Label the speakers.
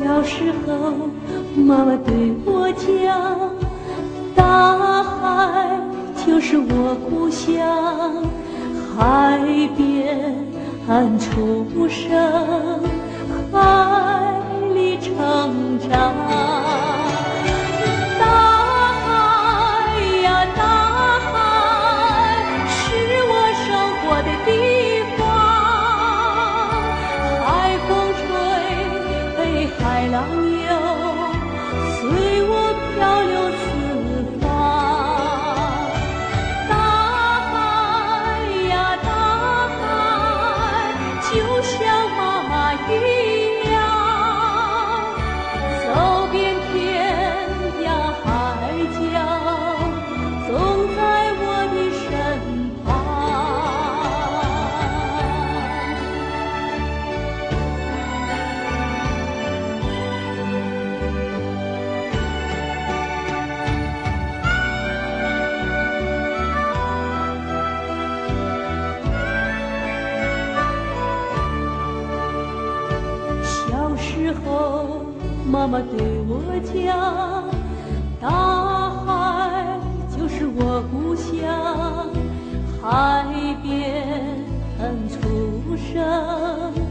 Speaker 1: 小时候，妈妈对我讲，大海就是我故乡，海边出生，海里成长。大海呀，大海是我生活的地方，海风吹，被海浪游，随我漂流四方。大海呀，大海就像妈妈一样，走遍天涯海角，总在我的身旁。小时候，妈妈对我讲，大海就是我故乡，海边出生。